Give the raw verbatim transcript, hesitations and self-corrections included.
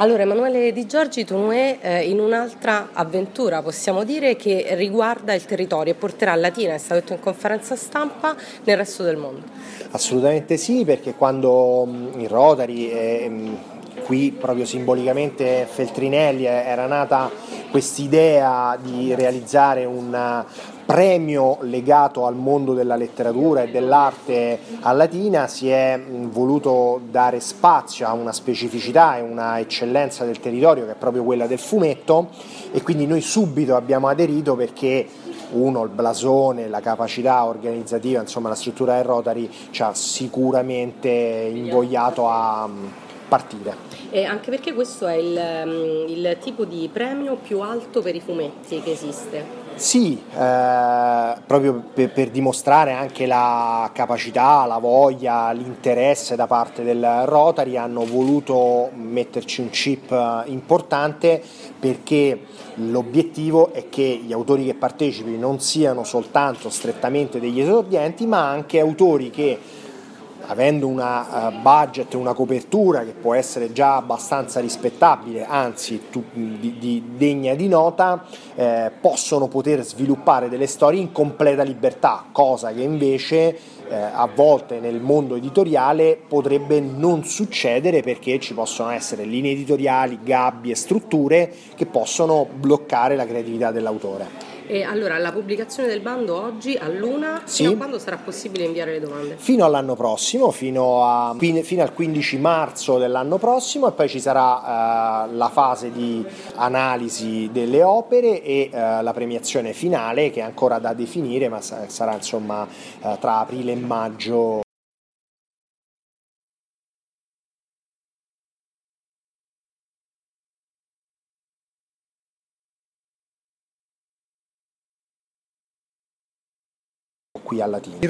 Allora, Emanuele Di Giorgi, tu è eh, in un'altra avventura, possiamo dire, che riguarda il territorio e porterà Latina, è stato detto in conferenza stampa, nel resto del mondo. Assolutamente sì, perché quando mh, in Rotary, eh, mh, qui proprio simbolicamente Feltrinelli, eh, era nata quest'idea di realizzare un premio legato al mondo della letteratura e dell'arte a Latina, si è mh, voluto dare spazio a una specificità e una eccellenza del territorio che è proprio quella del fumetto, e quindi noi subito abbiamo aderito perché uno, il blasone, la capacità organizzativa, insomma la struttura del Rotary ci ha sicuramente invogliato a partire. E anche perché questo è il, il tipo di premio più alto per i fumetti che esiste. Sì, eh, proprio per, per dimostrare anche la capacità, la voglia, l'interesse da parte del Rotary, hanno voluto metterci un chip importante, perché l'obiettivo è che gli autori che partecipi non siano soltanto strettamente degli esordienti, ma anche autori che, avendo una uh, budget e una copertura che può essere già abbastanza rispettabile, anzi tu, di, di, degna di nota, eh, possono poter sviluppare delle storie in completa libertà, cosa che invece eh, a volte nel mondo editoriale potrebbe non succedere, perché ci possono essere linee editoriali, gabbie e strutture che possono bloccare la creatività dell'autore. E allora, la pubblicazione del bando oggi all'una, Sì. Fino a quando sarà possibile inviare le domande? Fino all'anno prossimo, fino, a, fino al quindici marzo dell'anno prossimo, e poi ci sarà eh, la fase di analisi delle opere e eh, la premiazione finale, che è ancora da definire, ma sarà insomma eh, tra aprile e maggio. Qui a Latina.